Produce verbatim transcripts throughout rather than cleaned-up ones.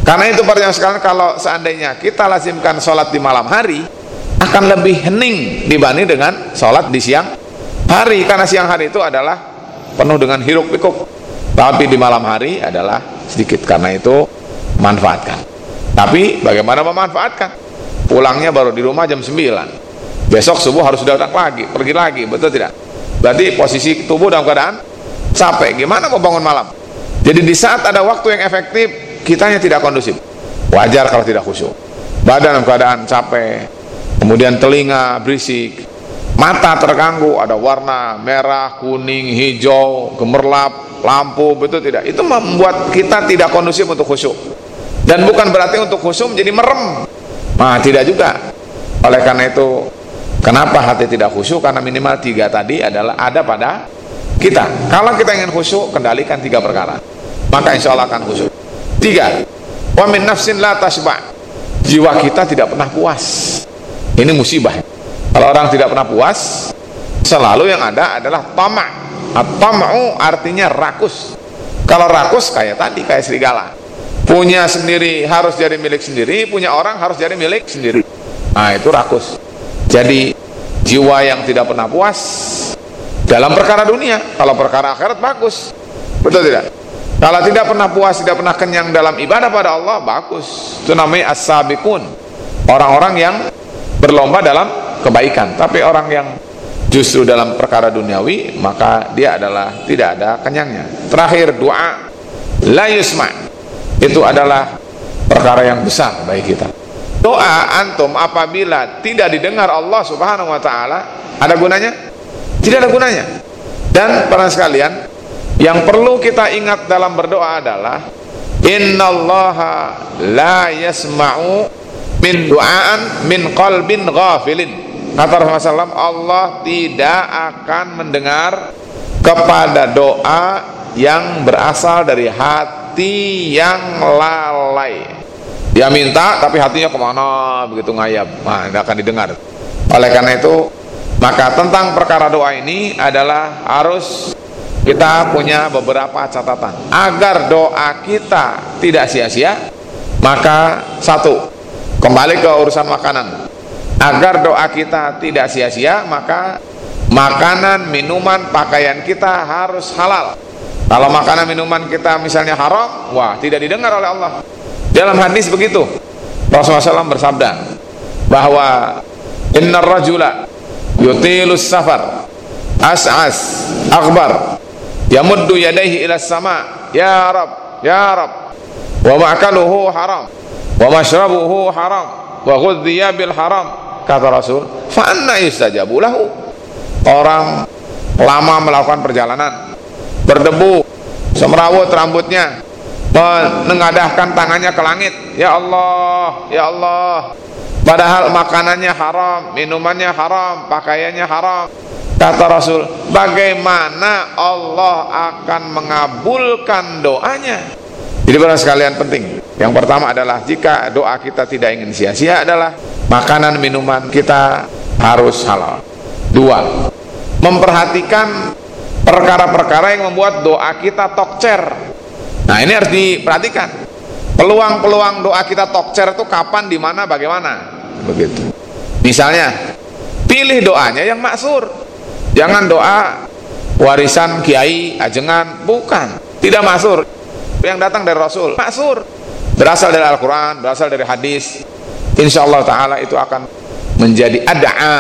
Karena itu para jamaah sekalian, kalau seandainya kita lazimkan sholat di malam hari, akan lebih hening dibanding dengan sholat di siang hari. Karena siang hari itu adalah penuh dengan hiruk pikuk, tapi di malam hari adalah sedikit. Karena itu manfaatkan. Tapi bagaimana memanfaatkan? Pulangnya baru di rumah jam sembilan, besok subuh harus datang lagi, pergi lagi, betul tidak? Berarti posisi tubuh dalam keadaan capek. Gimana mau bangun malam? Jadi di saat ada waktu yang efektif, kitanya tidak kondusif. Wajar kalau tidak khusyuk. Badan dalam keadaan capek, kemudian telinga berisik, mata terganggu, ada warna merah, kuning, hijau, gemerlap, lampu, betul tidak? Itu membuat kita tidak kondusif untuk khusyuk. Dan bukan berarti untuk khusyuk menjadi merem. Nah, tidak juga. Oleh karena itu, kenapa hati tidak khusyuk? Karena minimal tiga tadi adalah ada pada kita. Kalau kita ingin khusyuk, kendalikan tiga perkara, maka insya Allah akan khusyuk. Tiga, wa min nafsin la tashba'. Jiwa kita tidak pernah puas. Ini musibah. Kalau orang tidak pernah puas, selalu yang ada adalah tama'. At-tama'u artinya rakus. Kalau rakus kayak tadi, kayak serigala, punya sendiri harus jadi milik sendiri, punya orang harus jadi milik sendiri. Nah, itu rakus. Jadi jiwa yang tidak pernah puas dalam perkara dunia, kalau perkara akhirat bagus, betul tidak? Kalau tidak pernah puas, tidak pernah kenyang dalam ibadah pada Allah, bagus. Itu namanya as-sabiqun, orang-orang yang berlomba dalam kebaikan. Tapi orang yang justru dalam perkara duniawi, maka dia adalah tidak ada kenyangnya. Terakhir, doa la yusma', itu adalah perkara yang besar bagi kita. Doa antum apabila tidak didengar Allah subhanahu wa ta'ala, ada gunanya? Tidak ada gunanya. Dan para sekalian, yang perlu kita ingat dalam berdoa adalah innallaha la yasma'u min du'aan min qalbin ghafilin. Kata Rasulullah shallallahu alaihi wasallam, Allah tidak akan mendengar kepada doa yang berasal dari hati yang lalai. Dia minta tapi hatinya kemana begitu ngayap, nah tidak akan didengar. Oleh karena itu, maka tentang perkara doa ini adalah harus kita punya beberapa catatan agar doa kita tidak sia-sia. Maka satu, kembali ke urusan makanan. Agar doa kita tidak sia-sia, maka makanan, minuman, pakaian kita harus halal. Kalau makanan minuman kita misalnya haram, wah tidak didengar oleh Allah. Dalam hadis begitu, Rasulullah shallallahu alaihi wasallam bersabda bahwa innar rajula yutilus safar as'as akhbar yamuddu yadayhi ila sama, ya Rab, ya Rab, wa ma'kaluhu haram wa mashrabuhu haram wa ghudhiya bil haram. Kata Rasul, fa anna yustajabu lahu. Orang lama melakukan perjalanan, berdebu, semrawut rambutnya, menengadahkan tangannya ke langit, ya Allah, ya Allah, padahal makanannya haram, minumannya haram, pakaiannya haram. Kata Rasul, bagaimana Allah akan mengabulkan doanya? Jadi para sekalian, penting. Yang pertama adalah jika doa kita tidak ingin sia-sia adalah makanan minuman kita harus halal. Dua, memperhatikan perkara-perkara yang membuat doa kita tokcer. Nah, ini harus diperhatikan. Peluang-peluang doa kita tokcer itu kapan, di mana, bagaimana. Begitu. Misalnya, pilih doanya yang maksur. Jangan doa warisan kiai, ajengan, bukan. Tidak maksur. Yang datang dari Rasul, maksur. Berasal dari Al-Quran, berasal dari hadis. Insyaallah ta'ala itu akan menjadi ad'a,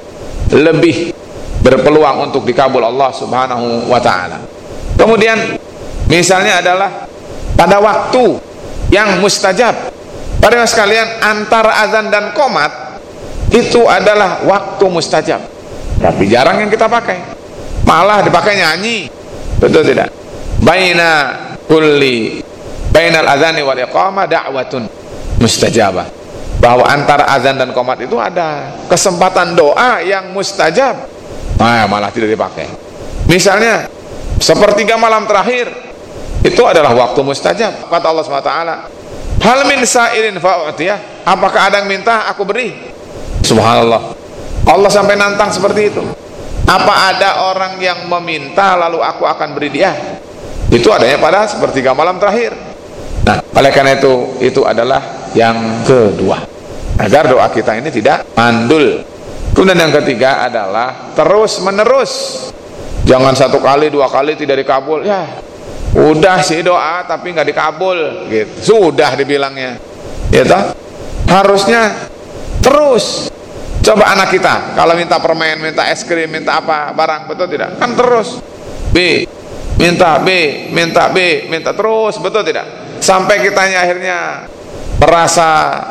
lebih berpeluang untuk dikabul Allah subhanahu wa ta'ala. Kemudian misalnya adalah pada waktu yang mustajab. Para sekalian, antara azan dan qomat itu adalah waktu mustajab, tapi jarang yang kita pakai, malah dipakai nyanyi, betul tidak? Baina kulli bainal azani wal iqamah da'watun mustajabah, bahwa antara azan dan qomat itu ada kesempatan doa yang mustajab, nah malah tidak dipakai. Misalnya sepertiga malam terakhir itu adalah waktu mustajab. Kata Allah subhanahu wa taala, hal min sa'ilin fa'utiyah, apakah ada yang minta aku beri? Subhanallah, Allah sampai nantang seperti itu. Apa ada orang yang meminta lalu aku akan beri dia? Itu adanya pada sepertiga malam terakhir. Nah, oleh karena itu, itu adalah yang kedua, agar doa kita ini tidak mandul. Kemudian yang ketiga adalah terus menerus. Jangan satu kali dua kali tidak dikabul, ya udah sih doa tapi nggak dikabul, gitu. Sudah dibilangnya, ya toh? Harusnya terus. Coba anak kita kalau minta permen, minta es krim, minta apa barang, betul tidak? Kan terus B, minta B, minta B, minta terus, betul tidak? Sampai kitanya akhirnya merasa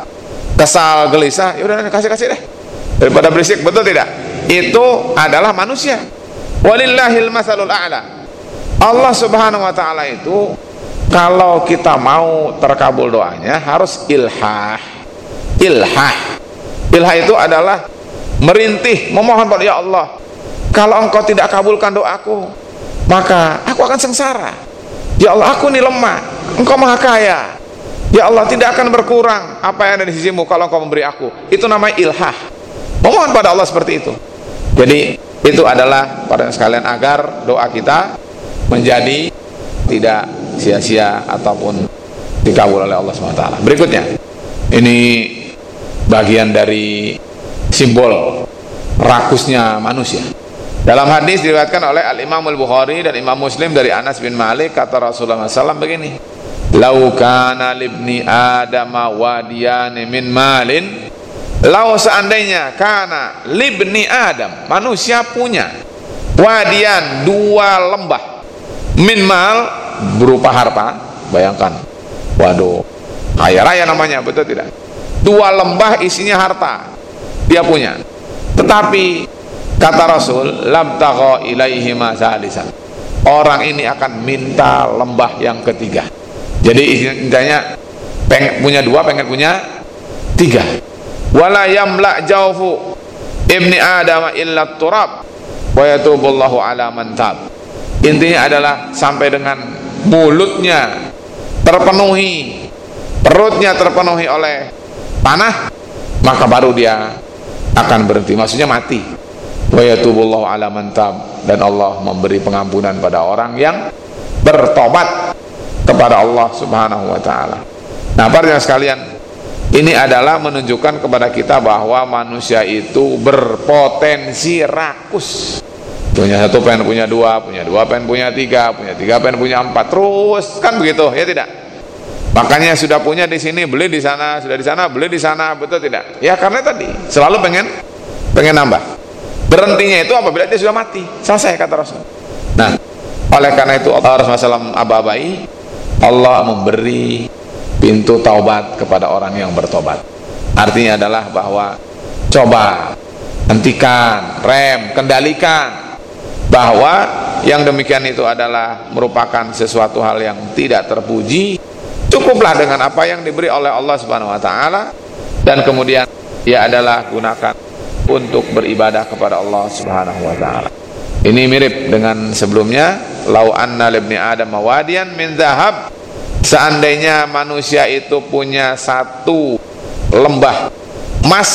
kesal, gelisah, ya udah kasih kasih deh daripada berisik, betul tidak? Itu adalah manusia. Walillahil masalul a'la. Allah subhanahu wa ta'ala itu kalau kita mau terkabul doanya harus ilhah. Ilhah Ilhah itu adalah merintih, memohon pada ya Allah, kalau engkau tidak kabulkan doaku maka aku akan sengsara. Ya Allah, aku ini lemah, engkau maha kaya. Ya Allah, tidak akan berkurang apa yang ada di sisimu kalau engkau memberi aku. Itu namanya ilhah, memohon pada Allah seperti itu. Jadi itu adalah pada sekalian agar doa kita menjadi tidak sia-sia ataupun dikabul oleh Allah subhanahu wa taala. Berikutnya, ini bagian dari simbol rakusnya manusia. Dalam hadis diriwayatkan oleh Al-Imam Al-Bukhari dan Imam Muslim dari Anas bin Malik, kata Rasulullah shallallahu alaihi wasallam begini, lau kana libni adama wadiyan min malin, lau seandainya kana libni adam, manusia punya wadiyan, dua lembah, min mal, berupa harta. Bayangkan, waduh, kaya raya namanya, betul tidak? Dua lembah isinya harta dia punya, tetapi kata Rasul, labtagha ilaihi ma salisan, orang ini akan minta lembah yang ketiga. Jadi intinya pengen punya dua, pengen punya tiga. Wala yamla jawfu ibni adam illa turab wa yatubullahu ala man tab. Intinya adalah sampai dengan mulutnya terpenuhi, perutnya terpenuhi oleh tanah, maka baru dia akan berhenti, maksudnya mati. Wa yatubullahu ala man tab, dan Allah memberi pengampunan pada orang yang bertobat kepada Allah subhanahu wa ta'ala. Nah, para sekalian, ini adalah menunjukkan kepada kita bahwa manusia itu berpotensi rakus. Punya satu pengen punya dua, punya dua pengen punya tiga, punya tiga pengen punya empat, terus kan begitu, ya tidak? Makanya sudah punya di sini, beli di sana, sudah di sana, beli di sana, betul tidak? Ya karena tadi selalu pengen pengen nambah. Berhentinya itu apabila dia sudah mati, selesai kata Rasul. Nah, oleh karena itu Allah Rasulullah shallallahu alaihi wasallam abai, Allah memberi pintu taubat kepada orang yang bertobat. Artinya adalah bahwa coba hentikan, rem, kendalikan bahwa yang demikian itu adalah merupakan sesuatu hal yang tidak terpuji. Cukuplah dengan apa yang diberi oleh Allah subhanahu wa ta'ala, dan kemudian ia adalah gunakan untuk beribadah kepada Allah subhanahu wa ta'ala. Ini mirip dengan sebelumnya, lau anna libni adam wadiyan min zahab, seandainya manusia itu punya satu lembah emas,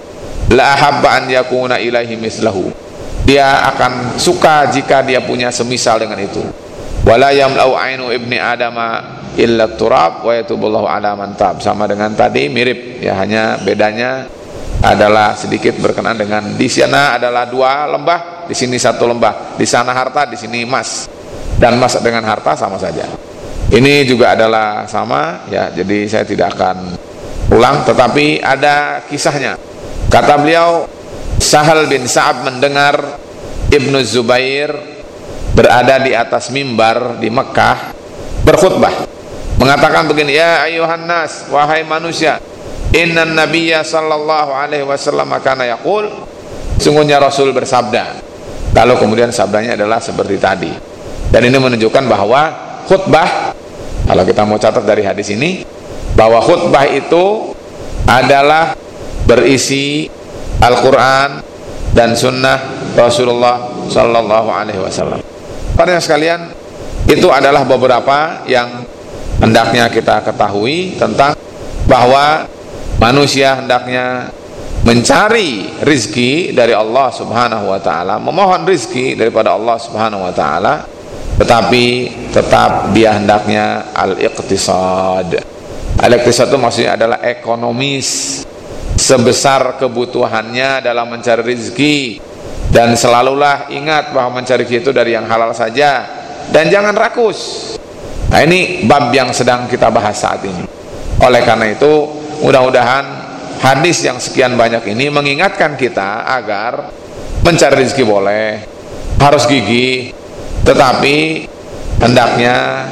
la ahabba an yakuna ilaihi mislahu, dia akan suka jika dia punya semisal dengan itu. Wala yamlau ainu ibni adama illa turab wa yatubullahu ala man tab, sama dengan tadi, mirip ya, hanya bedanya adalah sedikit berkenaan dengan di sana adalah dua lembah, di sini satu lembah, di sana harta, di sini emas, dan emas dengan harta sama saja. Ini juga adalah sama ya, jadi saya tidak akan ulang, tetapi ada kisahnya. Kata beliau, Sahal bin Sa'ab mendengar Ibnu Zubair berada di atas mimbar di Mekah berkhutbah, mengatakan begini, ya ayuhan nas, wahai manusia, innan nabiyya sallallahu alaihi wasallam kana yaqul, sungguhnya Rasul bersabda. Lalu kemudian sabdanya adalah seperti tadi, dan ini menunjukkan bahwa khutbah, kalau kita mau catat dari hadis ini, bahwa khutbah itu adalah berisi Al-Quran dan sunnah Rasulullah sallallahu alaihi wasallam. Para sekalian, itu adalah beberapa yang hendaknya kita ketahui tentang bahwa manusia hendaknya mencari rizki dari Allah subhanahu wa ta'ala, memohon rizki daripada Allah subhanahu wa ta'ala, tetapi tetap dia hendaknya al-iqtisad. Al-iqtisad itu maksudnya adalah ekonomis, sebesar kebutuhannya dalam mencari rezeki, dan selalulah ingat bahwa mencari rezeki itu dari yang halal saja, dan jangan rakus. Nah, ini bab yang sedang kita bahas saat ini. Oleh karena itu, mudah-mudahan hadis yang sekian banyak ini mengingatkan kita agar mencari rezeki boleh, harus gigih, tetapi hendaknya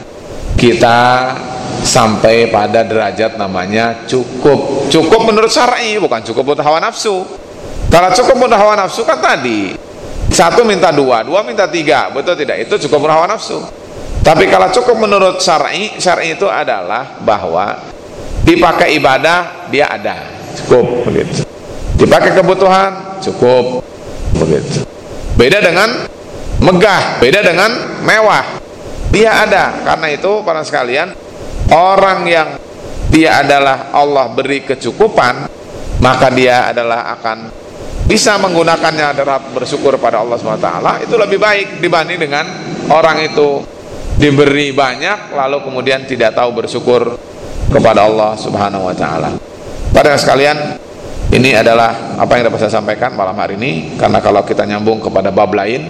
kita sampai pada derajat namanya cukup. Cukup menurut syar'i, bukan cukup untuk hawa nafsu. Kalau cukup untuk hawa nafsu kan tadi satu minta dua, dua minta tiga, betul tidak? Itu cukup untuk hawa nafsu. Tapi kalau cukup menurut syar'i, syar'i itu adalah bahwa dipakai ibadah dia ada, cukup begitu. Dipakai kebutuhan cukup begitu. Beda dengan megah, beda dengan mewah, dia ada. Karena itu para sekalian, orang yang dia adalah Allah beri kecukupan, maka dia adalah akan bisa menggunakannya adalah bersyukur pada Allah subhanahu wa taala. Itu lebih baik dibanding dengan orang itu diberi banyak lalu kemudian tidak tahu bersyukur kepada Allah subhanahu wa taala. Para sekalian, ini adalah apa yang dapat saya sampaikan malam hari ini, karena kalau kita nyambung kepada bab lain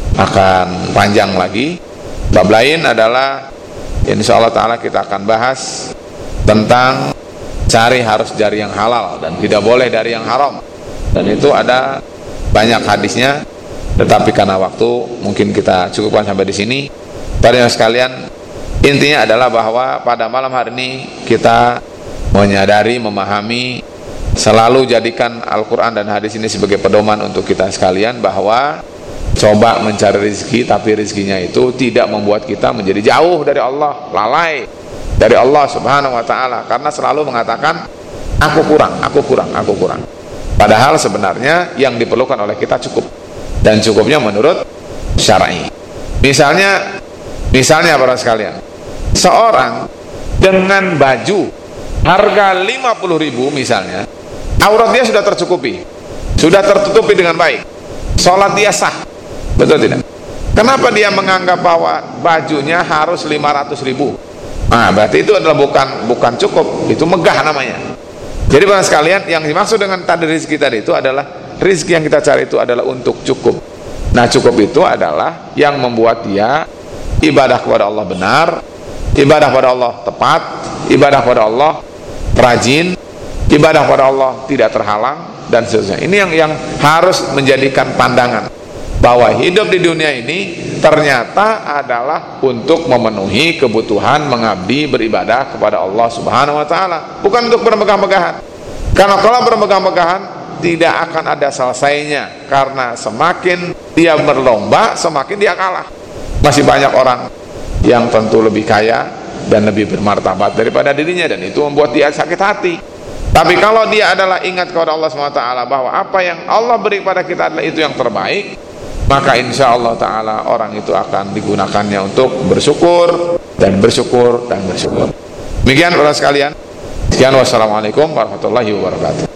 akan panjang lagi. Bab lain adalah insya Allah ta'ala kita akan bahas tentang cari harus dari yang halal dan tidak boleh dari yang haram, dan itu ada banyak hadisnya, tetapi karena waktu mungkin kita cukupkan sampai di sini. Para sekalian, intinya adalah bahwa pada malam hari ini kita menyadari, memahami, selalu jadikan Al-Quran dan hadis ini sebagai pedoman untuk kita sekalian, bahwa coba mencari rezeki, tapi rezekinya itu tidak membuat kita menjadi jauh dari Allah, lalai dari Allah subhanahu wa ta'ala, karena selalu mengatakan aku kurang, aku kurang, aku kurang. Padahal sebenarnya yang diperlukan oleh kita cukup, dan cukupnya menurut syar'i. Misalnya misalnya para sekalian, seorang dengan baju harga lima puluh ribu misalnya, aurat dia sudah tercukupi, sudah tertutupi dengan baik, sholat dia sah, betul tidak? Kenapa dia menganggap bahwa bajunya harus lima ratus ribu? Nah, berarti itu adalah bukan bukan cukup, itu megah namanya. Jadi para sekalian, yang dimaksud dengan tadi rezeki tadi itu adalah rezeki yang kita cari itu adalah untuk cukup. Nah, cukup itu adalah yang membuat dia ibadah kepada Allah benar, ibadah kepada Allah tepat, ibadah kepada Allah rajin, ibadah kepada Allah tidak terhalang, dan seterusnya. Ini yang yang harus menjadikan pandangan bahwa hidup di dunia ini ternyata adalah untuk memenuhi kebutuhan mengabdi beribadah kepada Allah subhanahu wa ta'ala, bukan untuk bermegah-megahan. Karena kalau bermegah-megahan tidak akan ada selesainya, karena semakin dia berlomba semakin dia kalah. Masih banyak orang yang tentu lebih kaya dan lebih bermartabat daripada dirinya, dan itu membuat dia sakit hati. Tapi kalau dia adalah ingat kepada Allah subhanahu wa taala bahwa apa yang Allah beri kepada kita adalah itu yang terbaik, maka insya Allah ta'ala orang itu akan digunakannya untuk bersyukur dan bersyukur dan bersyukur. Demikian para sekalian. Sekian, wassalamualaikum warahmatullahi wabarakatuh.